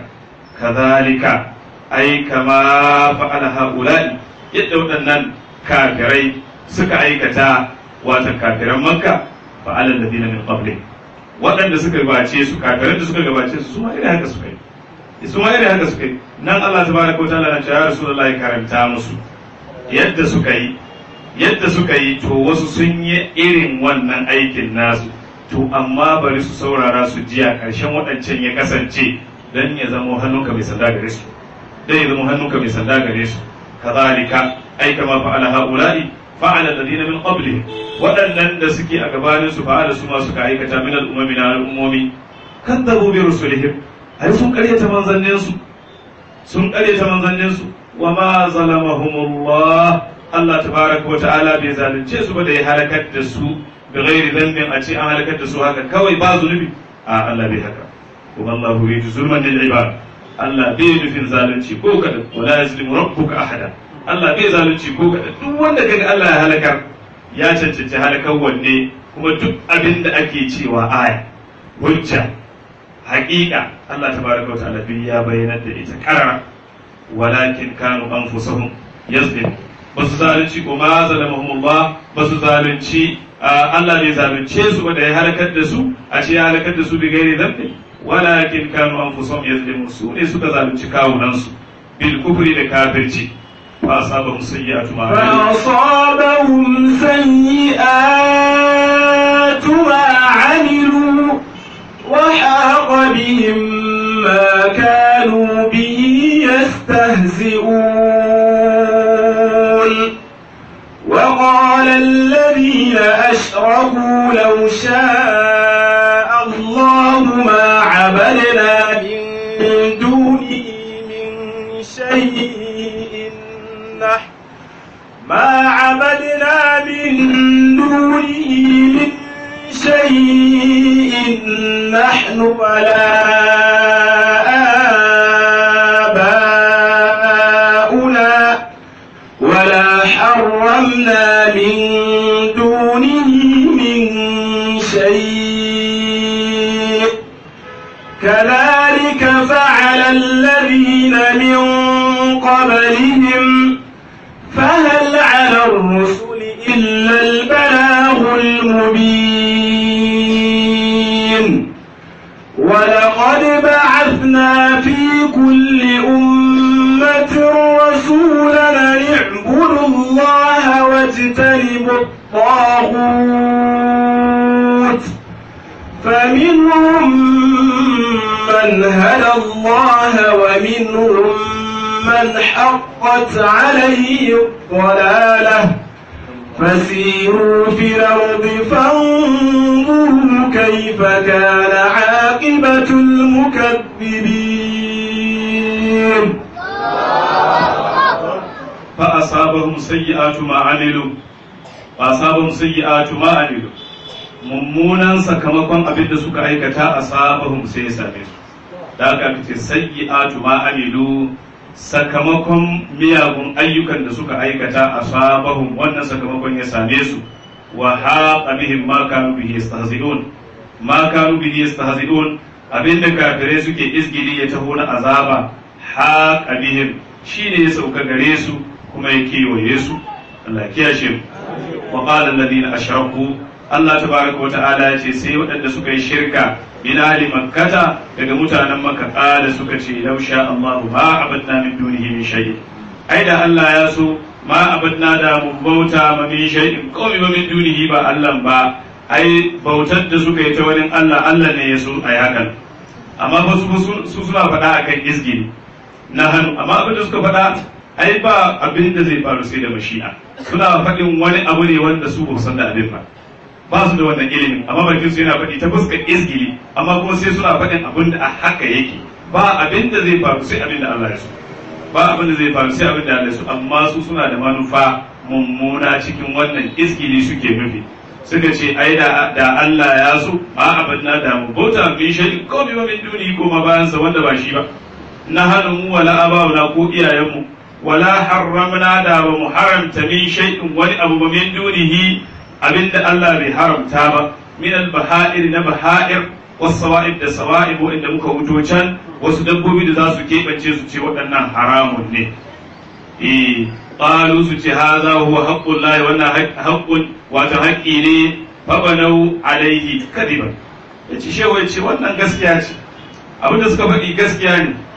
kazalika ai kama fa'ala haula'i yadda waɗannan kafirai suka aikata wata kafiran makka fa'ala alladhina min qablihim waɗanda suka gabace su kafiran da suka gabace su su ma irin haka suka yi su ma irin haka suka yi nan Allah tabaraka wa ta'ala na ce ya rasulullahi karanta musu yadda suka yi yadda suka yi to wasu sun yi irin wannan aikin nasu to amma bari su saurara su jiya karshen waɗancan ya kasance dan ya zama hannunka mai sanda gare su dan ya zama hannunka mai sanda gare su kazalika ai kama fa'ala haula'i fa'ala alladhina min qablihim waɗannan da suke a gabanin su fa'ala su ma suka aikata min al'ummi na al'ummomi kadzabu bi rusulihim ai sun ƙaryata manzannin su sun ƙaryata manzannin su wa ma zalamahumullah Allah tabaraka wa ta'ala bai zalunce su ba da ya halakar da su bi ghairi dhanbin a ce an halakar da su haka kawai ba zunubi a Allah bai haka kuma Allah yuridu zulman lil ibad Allah bai nufin zalunci ko kada wala yazlimu rabbuka ahada Allah bai zalunci ko kada duk wanda kaga Allah ya halakar ya cancanci halakar wanne kuma duk abin da ake cewa aya hujja haƙiƙa Allah tabaraka wa ta'ala bai ya bayyana da ita karara walakin kanu anfusahum yazlimu basu zalunci ko ma zalamahumullah basu zalunci Allah bai zalunce su wanda ya halakar da su a ce ya halakar da su bi gairi dhanbi walakin kanu anfusahum yazlimun su ne suka zalunci kawunan su bil kufri da kafirci fa asabahum sayyi'atu ma fa asabahum sayyi'atu ma 'amilu wa haqa bihim ma kanu bihi yastahzi'un وقال الذين أشركوا لو شاء الله ما عبدنا من دونه من شيء نحن ما عبدنا من دونه من شيء نحن ولا آباؤنا ولا حرمنا من دونه من شيء كذلك فعل الذين من قبلهم فهل على الرسل إلا البلاغ المبين ولقد بعثنا في كل أمة رسولا أن اعبدوا الله واجتنبوا الطاغوت فمنهم من هدى الله ومنهم من حقت عليه الضلالة فسيروا في الأرض فانظروا كيف كان عاقبة المكذبين فأصابهم سيئات ما عملوا فأصابهم سيئات ما عملوا mummunan sakamakon abin da suka aikata asabahum sai ya same su da aka ce sayyi'atu ma amilu sakamakon miyagun ayyukan da suka aikata asabahum wannan sakamakon ya same su wa haqa bihim ma kanu bihi yastahzi'un ma kanu bihi yastahzi'un abinda kafirai suke izgili ya taho na azaba haqa bihim shine ya sauka gare su kuma ya kewaye su Allah kiyashe mu wa qala alladhina ashraku Allah tabaraka wa ta'ala ya ce sai waɗanda suka yi shirka min ahli makkata daga mutanen makka qala suka ce law sha Allah ma abadna min dunihi min shay ai da Allah ya so ma abadna da mu bauta ma min shay'in qawmi ba min dunihi ba Allah ba ai bautar da suka yi ta wani Allah Allah ne ya so ai hakan amma ba su su suna faɗa akan izgili na hannu amma abin da suka faɗa ai ba abin da zai faru sai da mashi'a suna faɗin wani abu ne wanda su ba san da abin ba ba su da wannan ilimin amma bakin su yana faɗi ta fuskar izgili amma kuma sai suna faɗin abin da haka yake ba abin da zai faru sai abin da Allah ya so ba abin da zai faru sai abin da Allah ya so amma su suna da manufa mummuna cikin wannan izgili suke nufi suka ce ai da da Allah ya so ma abadna da mu bauta min shay'in ko bi min duni ko ma bayan sa wanda ba shi ba na hanu wala abawna ko iyayenmu wala harramna da ba mu haramta min shay'in wani abu ba min dunihi abinda Allah bai haramta ba min al-baha'ir na baha'ir was sawa'ib da sawa'ib inda muka wuto can wasu dabbobi da za su keɓance su ce waɗannan haramun ne eh qalu su ce hadha huwa haqqul lahi wannan haqqun wato haƙƙi ne fa banau alaihi kadiban yace shewa yace wannan gaskiya ce abinda suka faɗi gaskiya ne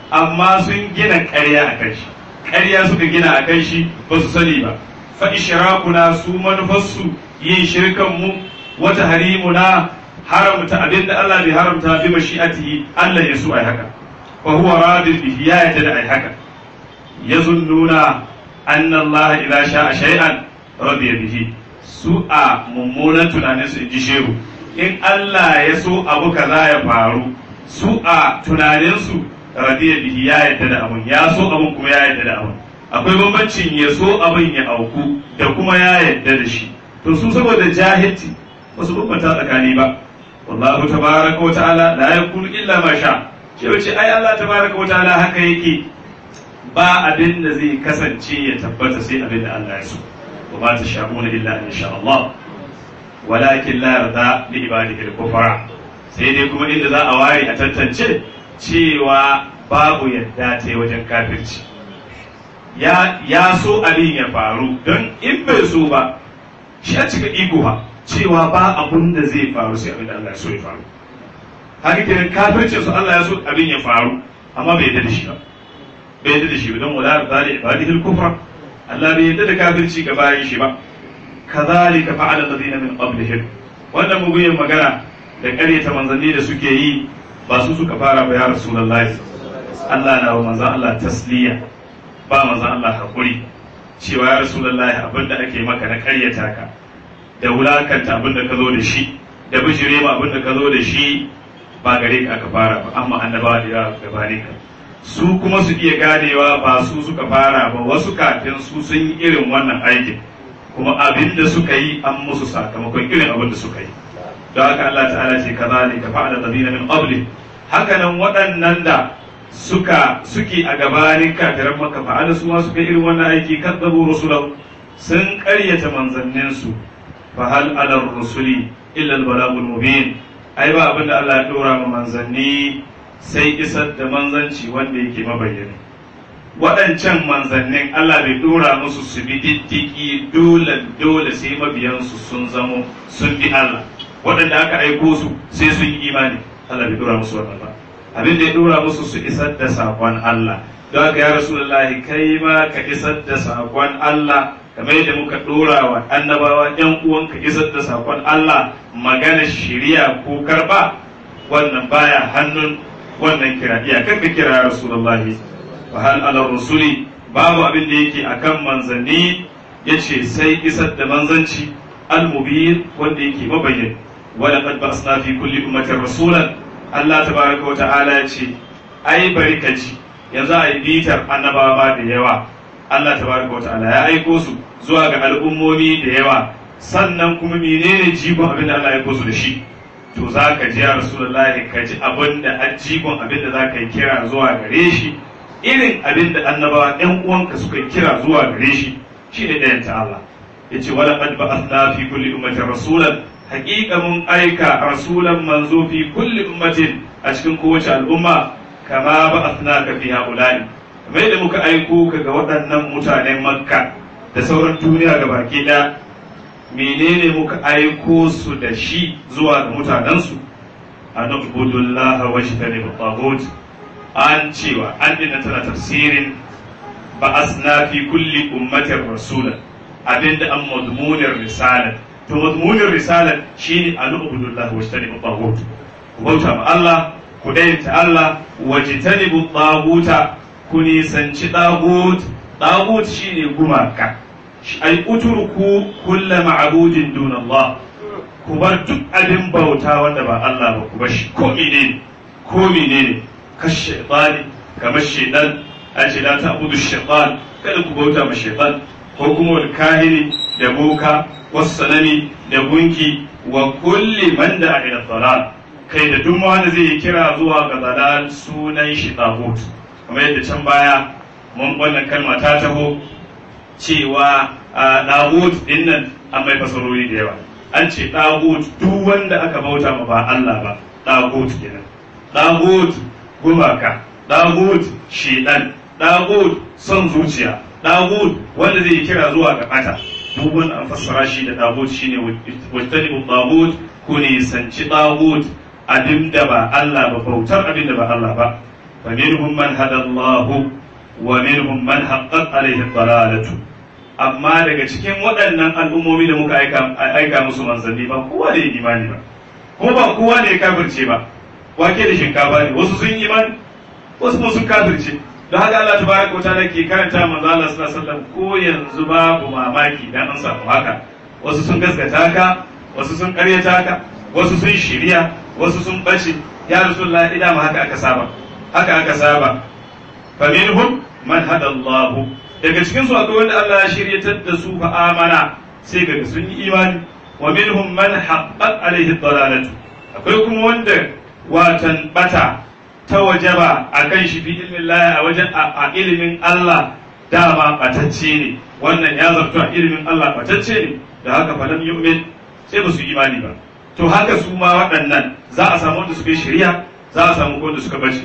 amma sun gina ƙarya a kan shi ƙarya suka gina a kan shi ba su sani ba fa ishrakuna su manufarsu yin shirkan mu wata harimuna haramta abinda Allah bai haramta bi mashi'atihi Allah ya so ai haka fa huwa radil bihi ya yadda da ai haka yazunnuna anna Allah idza sha'a shay'an radiya bihi su a mummunan tunanin su inji shehu in Allah ya so abu kaza ya faru su a tunanin su radiya bihi ya yadda da abun ya so abun kuma ya yadda da abun akwai bambancin ya so abun ya auku da kuma ya yadda da shi to su saboda jahilci wasu bambanta tsakani ba wallahu tabaraka wa ta'ala la yakunu illa ma sha shi wace ai Allah tabaraka wa ta'ala haka yake ba abin da zai kasance ya tabbata sai abin da Allah ya so wa ma tasha'una illa in sha Allah walakin la yarda li ibadihi al-kufra sai dai kuma inda za a ware a tantance cewa babu yadda ta wajen kafirci ya ya so abin ya faru don in bai so ba shi a cika iko ba cewa ba abun da zai faru sai abin da Allah ya so ya faru haka kenan kafircin su Allah ya so abin ya faru amma bai yadda da shi ba bai yadda da shi ba don wala zali ibadihi al-kufra Allah bai yadda da kafirci ga bayin shi ba kazalika fa'ala alladhina min qablihim wannan muguyin magana da ƙaryata manzanni da suke yi ba su suka fara ba ya rasulullahi Allah na wa manzan Allah tasliya ba manzan Allah hakuri cewa ya rasulullahi abinda ake maka na ƙaryata ka da wulakanta abinda ka zo da shi da bijire ma abinda ka zo da shi ba gare ka aka fara ba amma annabawa da yawa gabane ka su kuma su iya ganewa ba su suka fara ba wasu kafin su sun yi irin wannan aikin kuma abinda suka yi an musu sakamakon irin abinda suka yi don haka Allah ta'ala ce kazalika fa'ala alladhina min qabli haka nan waɗannan da suka suke a gabanin kafiran maka fa'ala su ma suka irin wannan aiki kadzabu rusulahu sun ƙaryata manzannin su fa hal ala rusuli illa al balagul mubin ai ba abinda Allah ya dora ma manzanni sai isar da manzanci wanda yake mabayyana waɗancan manzannin Allah bai dora musu su bi diddiki dole dole sai mabiyansu sun zamo sun bi Allah waɗanda aka aiko su sai sun yi imani Allah bai dora musu wannan ba abin da ya dora musu su isar da sakon Allah don haka ya rasulullahi kai ma ka isar da sakon Allah kamar yadda muka dora wa annabawa yan uwan ka isar da sakon Allah magana shiriya ko karba wannan baya hannun wannan kira iya kan ka kira rasulullahi wa hal ala rusuli babu abin da yake akan manzanni yace sai isar da manzanci al-mubin wanda yake mabayyin wa laqad ba'athna fi kulli ummatin rasulan Allah tabaraka wa ta'ala yace ai barkaci yanzu ai bitar annabawa da yawa Allah tabaraka wa ta'ala ya aiko su zuwa ga al'ummomi da yawa sannan kuma menene jigon abin da Allah ya aiko su da shi to zaka ji ya rasulullahi ka ji abin da ajigon abin da zaka yi kira zuwa gare shi irin abin da annabawa ɗan uwanka suka kira zuwa gare shi shine ɗayan ta Allah yace wala qad ba'athna fi kulli ummatin rasulan haqiqa mun aika rasulan manzo fi kulli ummatin a cikin kowace al'umma kama ba'athnaka fi haula'i kamar yadda muka aiko ka ga waɗannan mutanen makka da sauran duniya ga baki ɗaya menene muka aiko su da shi zuwa ga mutanensu an ubudullaha wa shtanibu taghut an cewa an dinna tana tafsirin ba'asna fi kulli ummatin rasulan abinda an madmunin risalat to madmunin risalat shine an ubudullaha wa shtanibu taghut ku bauta ma Allah ku daita Allah wa jitanibu taghuta ku nisanci taghut taghut shine gumaka ai uturku kulla ma'budin dun Allah ku bar duk abin bauta wanda ba Allah ba ku bar shi ko menene ko menene kash shaytani kamar shaytan ace la ta'budu shaytan kada ku bauta ma shaytan ko kuma wal kahini da boka wasanani da gunki wa kulli man da'a ila dalal kai da duk wanda zai kira zuwa ga dalal sunan shi tagut kamar yadda can baya mun wannan kalma ta taho cewa ɗagut ɗin nan an mai fasarori da yawa an ce ɗagut duk wanda aka bauta ma ba Allah ba ɗagut kenan ɗagut gumaka ɗagut shedan ɗagut son zuciya ɗagut wanda zai kira zuwa ga ɓata duk wanda an fassara shi da ɗagut shine wajtanibu ɗagut ku nisanci ɗagut abin da ba Allah ba bautar abin da ba Allah ba fa minhum man hada Allah wa minhum man haqqat alaihi dalalatu amma daga cikin waɗannan al'ummomi da muka aika aika musu manzanni ba kowa da imani ba kuma ba kowa ne ya kafirce ba wake da shinkafa ne wasu sun imani wasu kuma sun kafirce don haka Allah tabaraka wa ta'ala ke karanta manzo Allah sallallahu alaihi wasallam ko yanzu babu mamaki dan an samu haka wasu sun gaskata ka wasu sun karyata ka wasu sun shirya wasu sun bace ya rasulullah idan ma haka aka saba haka aka saba fa minhum man hada Allah daga cikin su akwai wanda Allah ya shiryatar da su fa amana sai ga sun yi imani wa minhum man haqqat alaihi dalalatu akwai kuma wanda watan bata ta wajaba akan shi fi ilmin Allah a wajen a ilimin Allah dama batacce ne wannan ya zarto a ilimin Allah batacce ne da haka fa lam yu'min sai ba su imani ba to haka su ma waɗannan za a samu wanda suka yi shari'a za a samu wanda suka bace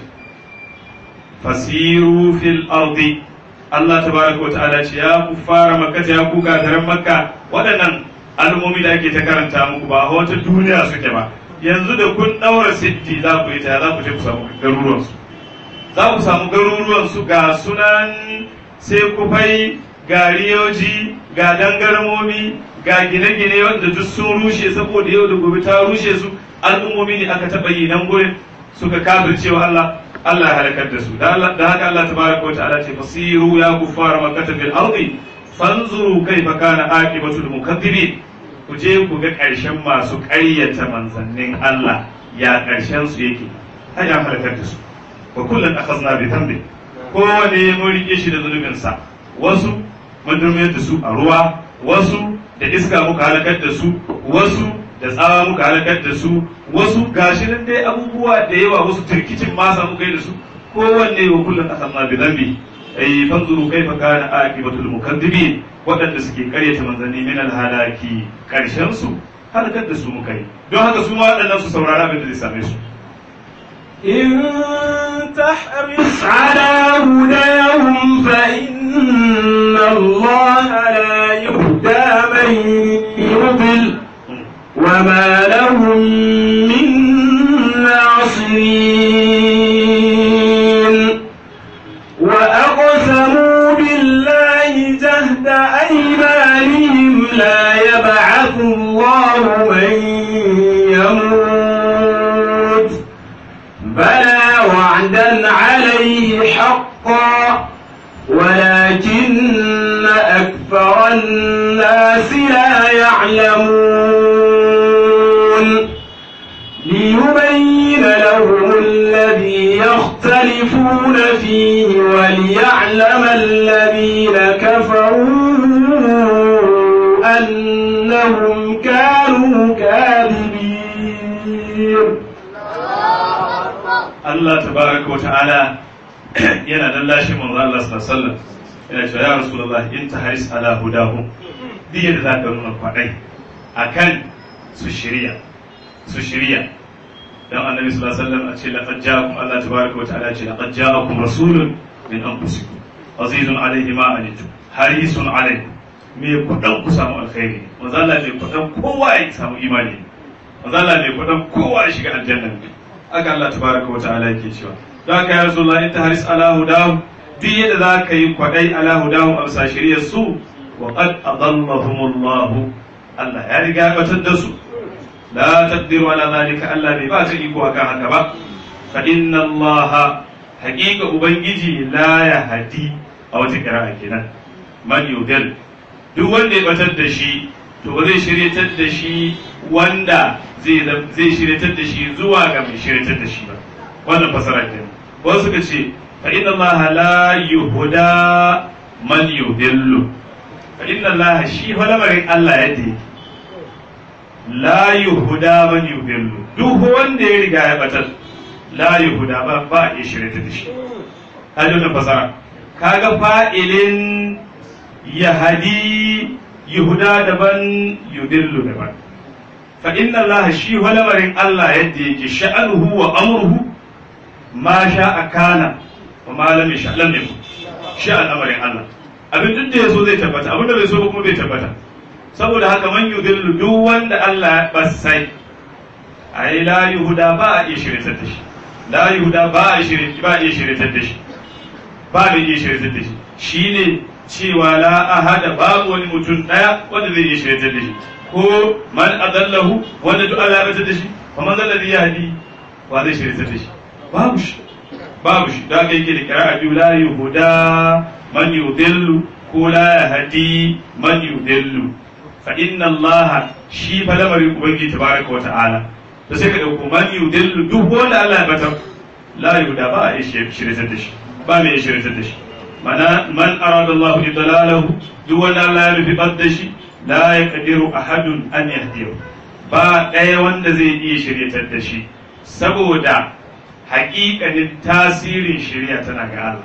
fasiru fil ardi Allah tabaraka wa ta'ala ce ya ku fara makka ya ku kafiran makka waɗannan al'ummomi da ake ta karanta muku ba a wata duniya suke ba yanzu da kun ɗaura sitti za ku yi ta za ku je ku samu garuruwansu za ku samu garuruwansu ga sunan sai kufai ga riyoji ga dangarmomi ga gine-gine wanda duk sun rushe saboda yau da gobe ta rushe su al'ummomi ne aka taɓa yi nan gurin suka kafircewa Allah Allah ya halakar da su da haka Allah tabaraka wa ta'ala ce fasiru ya kuffara makkata fil ardi fanzuru kaifa kana aqibatul mukaththibin ku je ku ga ƙarshen masu ƙaryata manzannin Allah ya ƙarshen su yake har ya halakar da su wa kullun akhadna bi dhanbi kowane mun rike shi da zunubin sa wasu mun durmiyar da su a ruwa wasu da iska muka halakar da su wasu da tsawa muka halakar da su wasu gashi nan dai abubuwa da yawa wasu turkicin masa muka yi da su kowanne wa kullun akhadna bi dhanbi ay fanzuru kaifa kana aqibatul mukaththibin waɗanda suke karyata manzanni min alhalaki karshen su halakar da su muka yi don haka su ma waɗannan su saurara abin da zai same su in tahris ala hudahum fa inna allaha la yuhda man yudil wa ma lahum min nasirin wa aqsamu billahi jahda aymanihim la yab'athu allahu man yamut bala wa'dan alayhi haqqan ولكن أكثر الناس لا يعلمون ليبين لهم الذي يختلفون فيه وليعلم الذين كفروا أنهم كانوا كاذبين الله تبارك وتعالى yana dan lashe manzo Allah sallallahu alaihi wasallam yana cewa ya rasulullah in ta haris ala hudahu diya da zaka nuna kwadai akan su shiriya su shiriya dan annabi sallallahu alaihi wasallam a ce laqad ja'akum Allah tabaaraka wa ta'ala ce laqad ja'akum rasulun min anfusikum azizun alayhi ma anitum harisun alaykum me kudan ku samu alkhairi manzo Allah ne kudan kowa ya samu imani manzo Allah ne kudan kowa ya shiga aljanna aka Allah tabaaraka wa ta'ala yake cewa za ka yi rasulullah in ta haris ala hudahu duk yadda za ka yi kwadai ala hudahu a bisa shirya su wa qad adallahumullahu Allah ya riga ya batar da su la taqdiru ala zalika Allah bai ba ta iko akan haka ba fa inna Allah haqiqa ubangiji la ya hadi a wata qira'a kenan man yudil duk wanda ya batar da shi to ba zai shiryatar da shi wanda zai zai shiryatar da shi zuwa ga mai shiryatar da shi ba wannan fasara ke wasu suka ce fa inna Allah la yuhda man yudillu fa inna Allah shi fa lamarin Allah yadda yake la yuhda man yudillu duk wanda ya riga ya batar la yuhda ba ba ya shirye da shi hajjo na fasara kaga fa'ilin yahdi yuhda daban yudillu daban fa inna Allah shi fa lamarin Allah yadda yake sha'anuhu wa amruhu ma sha'a kana wa ma lam yasha lam yakun shi al'amarin Allah abin duk da yaso zai tabbata abin da bai so ba kuma bai tabbata saboda haka man yudillu duk wanda Allah ya basai ai la yuhda ba a iya shirye da shi la yuhda ba a shirye ba a shiryatar da shi ba da iya shiryatar da shi shine cewa la ahada babu wani mutum daya wanda zai iya shiryatar da shi ko man adallahu wanda duk Allah ya batar da shi fa man zalladhi yahdi wa zai shiryatar da shi babu shi babu shi da kai yake da qira'a biyu la yuhda man yudillu ko la yahdi man yudillu fa inna Allah shi fa lamarin ubangiji tabaraka wa ta'ala da sai ka dauko man yudillu duk wanda Allah ya batar la yuhda ba a shiryatar da shi ba mai shiryatar da shi mana man arada Allah idlalahu duk wanda Allah ya rufi da shi la yaqdiru ahadun an yahdiyahu ba ɗaya wanda zai iya shiryatar da shi saboda haƙiƙanin tasirin shirya tana ga Allah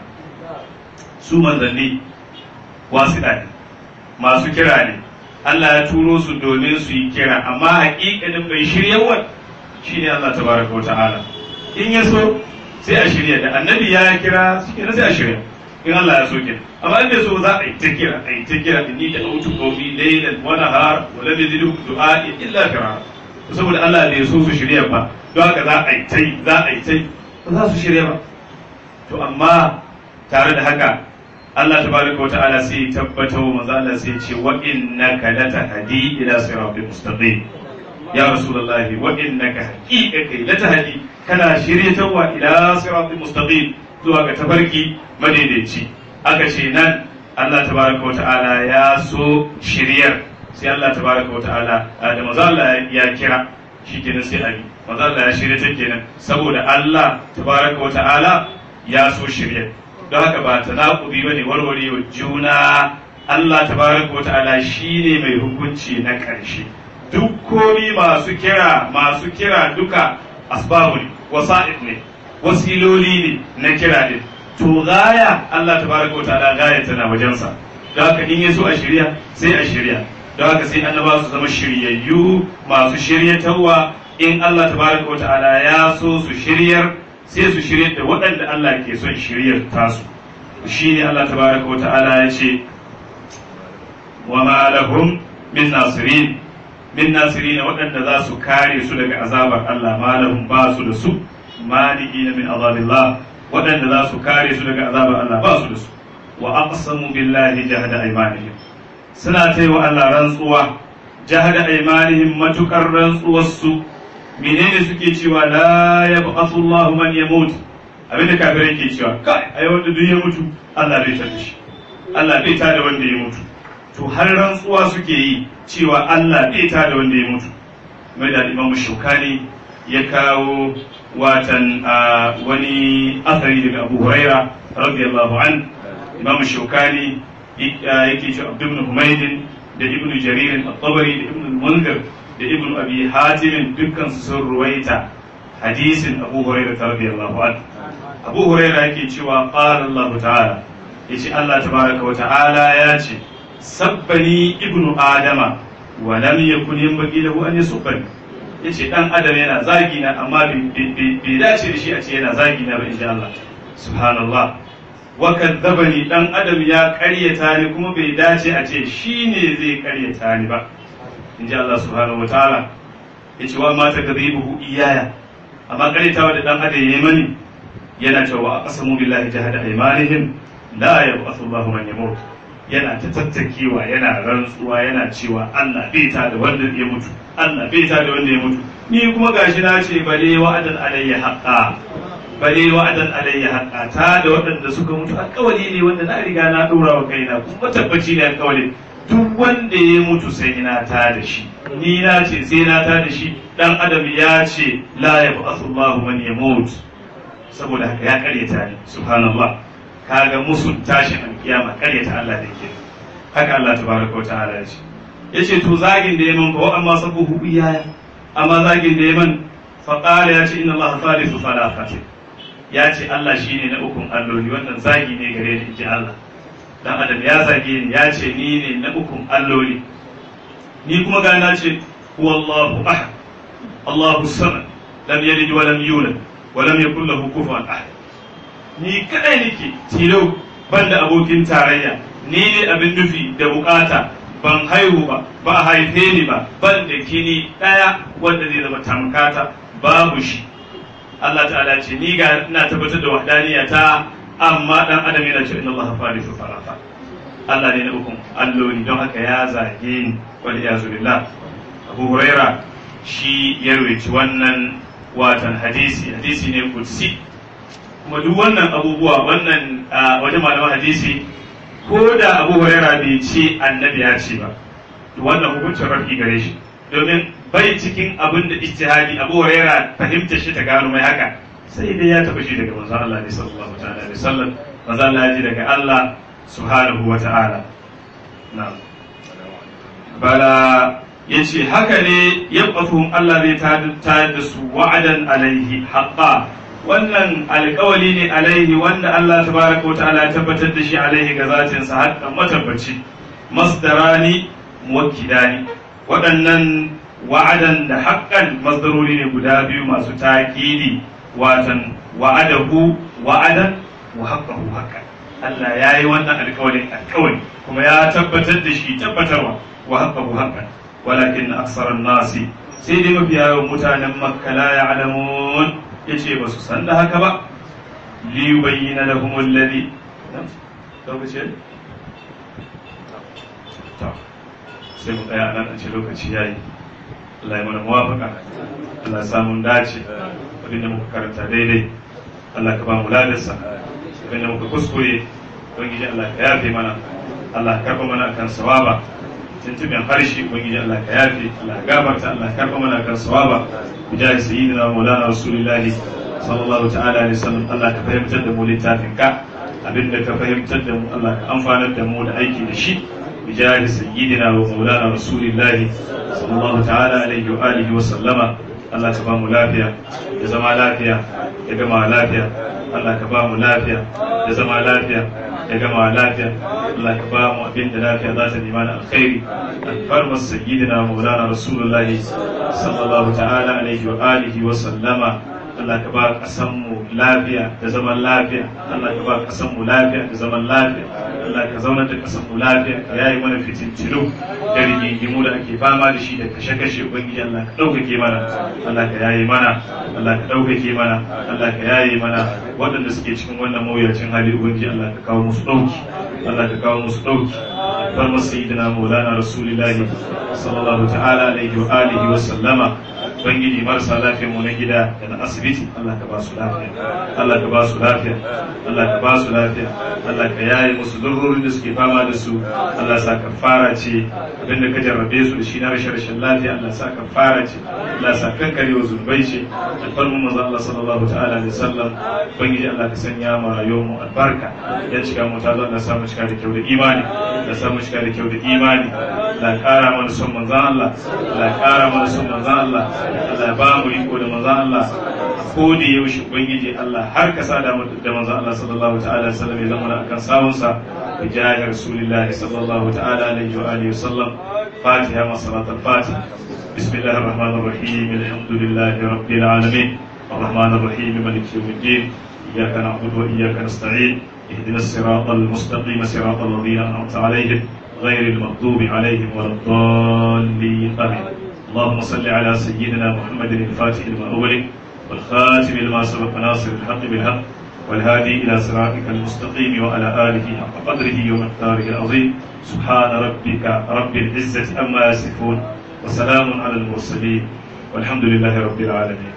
su manzanni wasiɗa ne masu kira ne Allah ya turo su domin su yi kira amma haƙiƙanin mai shiryawar shine Allah tabaraka wa ta'ala in ya so sai a shirya da annabi ya kira shi ne sai a shirya in Allah ya so ke amma in bai so za a yi ta kira a yi ta kira inni da autu qawmi laylan wa nahar wa lam yazidu du'a'i illa firara saboda Allah bai so su shirya ba don haka za a yi ta yi za a yi ta yi ba za su shirya ba to amma tare da haka Allah tabaraka wa ta'ala sai tabbata wa manzo Allah sai ce wa innaka latahdi ila siratal mustaqim ya rasulullahi wa innaka haqiqatan latahdi kana shiryatawa ila siratal mustaqim zuwa ga tafarki madaidaici aka ce nan Allah tabaraka wa ta'ala ya so shiryar sai Allah tabaraka wa ta'ala da manzo Allah ya kira shi kenan sai abi manzo Allah ya shirye ta kenan saboda Allah tabaraka wa ta'ala ya so shirye don haka ba tanaqudi bane warware wa juna Allah tabaraka wa ta'ala shine mai hukunci na ƙarshe duk komi masu kira masu kira duka asbabul wasa'id ne wasiloli ne na kira din to gaya Allah tabaraka wa ta'ala gaya tana wajensa don haka in yaso a shirya sai a shirya don haka sai annaba su zama shiryayyu masu shiryatarwa in Allah tabaraka wa ta'ala ya so su shiryar sai su shiryar da waɗanda Allah ke son shiryar tasu shine Allah tabaraka wa ta'ala ya ce wa ma lahum min nasirin min nasirin waɗanda za su kare su daga azabar Allah ma lahum ba su da su mali'ina min azabillah waɗanda za su kare su daga azabar Allah ba su da su wa aqsamu billahi jahada aymanihim suna ta yi wa Allah rantsuwa jahada aimanihim matukar rantsuwarsu menene suke cewa la yab'athu Allahu man yamut abinda kafirai ke cewa kai ai wanda duk ya mutu Allah bai tada shi Allah bai tada wanda ya mutu to har rantsuwa suke yi cewa Allah bai tada wanda ya mutu mai da Imam Shukani ya kawo watan wani asari daga Abu Huraira radiyallahu an Imam Shukani yake ce Abd ibn Humayd da Ibn Jarir al-Tabari da Ibn al-Munzir da Ibn Abi Hatim dukkan su sun ruwaita hadisin Abu Hurairah radiyallahu anhu Abu Hurairah yake cewa qala Allah ta'ala yace Allah tabaraka wa ta'ala ya ce sabbani ibnu adama wa lam yakun yanbaghi lahu an yasubbani yace dan adam yana zagi na amma bai dace da shi a ce yana zagi na ba insha Allah subhanallah wa kadzabani dan adam ya karyata ni kuma bai dace a ce shine zai karyata ni ba inji Allah subhanahu wataala yace wa ma takdhibuhu iyaya amma karyatawa da dan adam yayi mani yana cewa aqsamu billahi jahada aymanihim la yab'athu Allahu man yamut yana ta tattakewa yana rantsuwa yana cewa Allah bai ta da wanda ya mutu Allah bai ta da wanda ya mutu ni kuma gashi na ce bale wa'adan alayya haqqa bale wa'adan alayya haqqa ta da waɗanda suka mutu alƙawari ne wanda na riga na dora wa kaina kuma tabbaci ne alƙawari duk wanda ya mutu sai na ta da shi ni na ce sai na ta da shi dan adam ya ce la yab'athu Allahu man yamut saboda haka ya karyata ni subhanallah kaga musun tashin alkiyama karyata Allah da ke haka Allah tabaraka wa ta'ala ya ce yace to zagin da yaman fa amma sabuhu iyaya amma zagin da yaman fa qala ya ce inna Allah thalithu thalathatin ya ce Allah shine na ukun alloli wannan zagi ne gare ni inji Allah dan adam ya zage ni ya ce ni ne na ukun alloli ni kuma ga na ce huwallahu ahad Allahu samad lam yalid wa lam yulad wa lam yakul lahu kufuwan ahad ni kadai nake tilo banda abokin tarayya ni ne abin nufi da bukata ban haihu ba ba haife ni ba ban da kini daya wanda zai zama tamkata babu shi Allah ta'ala ce ni ga ina tabbatar da wahdaniyya ta amma dan adam yana ce inna Allah falisu farafa Allah ne na ukun alloli don haka ya zage ni wal iyazu billah Abu Huraira shi ya rawaito wannan watan hadisi hadisi ne kudsi kuma duk wannan abubuwa wannan wajen malaman hadisi ko da Abu Huraira bai ce annabi ya ce ba wannan hukuncin rafi gare shi domin bai cikin abin da ijtihadi Abu Huraira fahimta shi ta gano mai haka sai dai ya taba shi daga manzon Allah ne sallallahu alaihi wasallam manzon Allah ya ji daga Allah subhanahu wa ta'ala na'am bala yace haka ne yabqatuhum Allah zai tayar da su wa'adan alaihi haqqa wannan alƙawali ne alaihi wanda Allah tabaraka wa ta'ala ya tabbatar da shi alaihi ga zatin sa haqqan matabbaci masdarani muwakkidani waɗannan wa'adan da haƙƙan masdarori ne guda biyu masu taƙidi watan wa'adahu wa'adan wa haqqahu haqqan Allah ya yi wannan alƙawarin alƙawari kuma ya tabbatar da shi tabbatarwa wa haqqahu haqqan walakin aksaran nasi sai dai mafiya yawan mutanen makka la ya'lamun yace ba su san da haka ba li yubayyana lahum alladhi lokaci sai mu tsaya nan a ce lokaci yayi Allah ya mana muwafaka Allah ya samu dace abin da muka karanta daidai Allah ka ba mu ladarsa abin da muka kuskure ubangiji Allah ka yafe mana Allah ka karba mana kan sawaba tuntuɓin harshe ubangiji Allah ka yafe Allah ka gafarta Allah ka karba mana kan sawaba bijahi sayyidina maulana rasulullahi sallallahu ta'ala alaihi wasallam Allah ka fahimtar da mu littafin ka abinda ka fahimtar da mu Allah ka amfanar da mu da aiki da shi بجاه سيدنا ومولانا رسول الله صلى الله تعالى عليه وآله وسلم الله كبام لافيا يزما لافيا يجمع لافيا الله كبام لافيا يزما لافيا يجمع لافيا الله كبام أبين لافيا ذات الإيمان الخير الفرم سيدنا ومولانا رسول الله صلى الله تعالى عليه وآله وسلم Allah ka ba kasanmu lafiya da zaman lafiya Allah ka ba kasanmu lafiya da zaman lafiya Allah ka zauna da kasanmu lafiya ka yayi mana fitintinu da rigingimu da ake fama da shi da kashe-kashe ubangiji Allah ka ɗaukake mana Allah ka yayi mana Allah ka ɗaukake mana Allah ka yayi mana waɗanda suke cikin wannan mawuyacin hali ubangiji Allah ka kawo musu ɗauki Allah ka kawo musu ɗauki bar masu sayyidina maulana rasulillahi sallallahu ta'ala alaihi wa alihi wa sallama ubangiji marasa lafiyar mu na gida da na asibiti Allah ka ba su lafiya Allah ka ba su lafiya Allah ka ba su lafiya Allah ka yaye musu durrorin da suke fama da su Allah sa kafara ce abinda ka jarrabe su da shi na rashin rashin lafiya Allah sa kafara ce Allah sa kankare wa zurbai ce alfarmu manzo Allah sallallahu ta'ala alaihi wasallam ubangiji Allah ka sanya mu rayuwar mu albarka ya cika mu ta Allah sa mu cika da kyau da imani da sa mu cika da kyau da imani la kara mana son manzo Allah la kara mana son manzo Allah Allah ba mu iko da manzo Allah ko da yaushe ubangiji Allah har ka sada mu da manzo Allah sallallahu ta'ala alaihi wasallam ya zama akan sawun sa bi jahi rasulillahi sallallahu ta'ala alaihi wa alihi wasallam fatiha wa salat al-fatiha bismillahir rahmanir rahim alhamdulillahi rabbil alamin arrahmanir rahim maliki yawmiddin iyyaka na'budu wa iyyaka nasta'in ihdinas siratal mustaqim siratal ladzina an'amta alaihim غير المغضوب عليهم ولا الضالين آمين اللهم صل على سيدنا محمد الفاتح لما أغلق والخاتم لما سبق ناصر الحق بالحق والهادي إلى صراطك المستقيم وعلى آله حق قدره ومقداره العظيم سبحان ربك رب العزة أما يصفون وسلام على المرسلين والحمد لله رب العالمين